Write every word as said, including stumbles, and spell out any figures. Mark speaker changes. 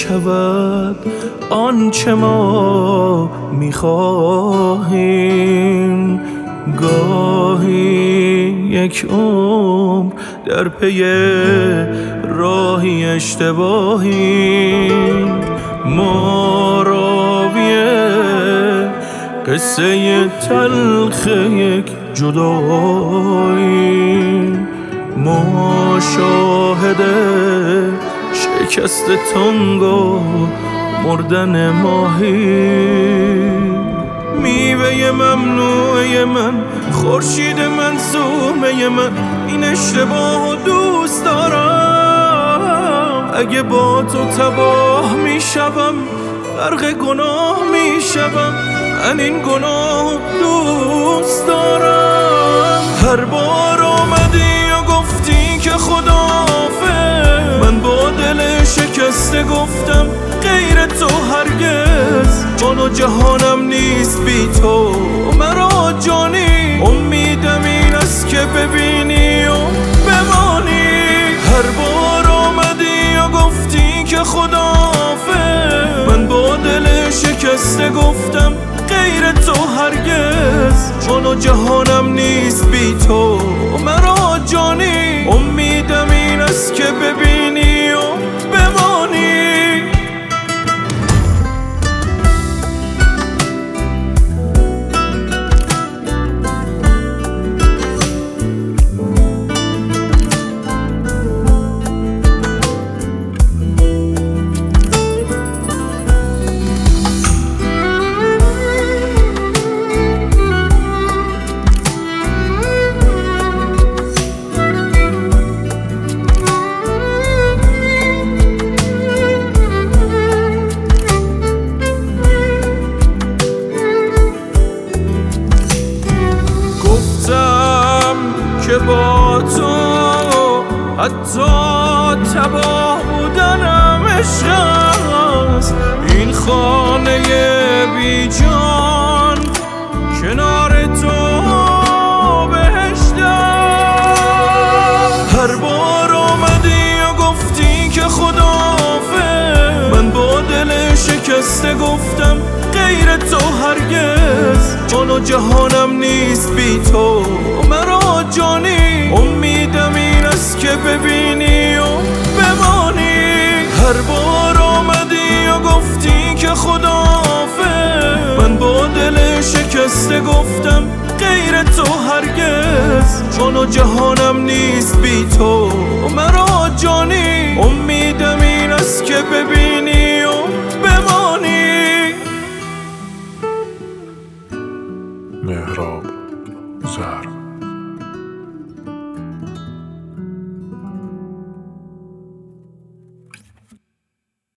Speaker 1: شود آنچه ما میخواهیم. گاهی یک عمر در پی راهی اشتباهیم. ما راویه قصه تلخ یک جداییم. ما شاهد شکست تنگ مردن ماهیم. میوه ممنوعه من، خورشید منصومه من، این اشتباه و دوست دارم. اگه با تو تباه میشوم غرق گناه میشوم، من این گناه دوست دارم. هر بار آمدی و گفتی که خداحافظ، من با دل شکسته گفتم غیر تو هرگز. جان و جهانم نیست بی تو مرا جانی، امیدم این است که ببینی و بمانی. هر بار آمدی و گفتی که خداحافظ، من با دل شکسته گفتم غیر تو هرگز. جان و جهانم نیست بی تو مرا جانی، امیدم این است که ببینی و بمانی. که با تو حتی تباه بودنم عشق است. این خانه بی جان کنار تو بهشتم. هر بار آمدی و گفتی که خداحافظ، من با دل شکسته گفتم غیر تو هرگز. جان و جهانم نیست بی تو مرا جانی، امیدم این است که ببینی و بمانی. هر بار آمدی و گفتی که خداحافظ، من با دل شکسته گفتم غیر تو هرگز. جان و جهانم نیست بی تو مرا جانی، امیدم این است که ببینی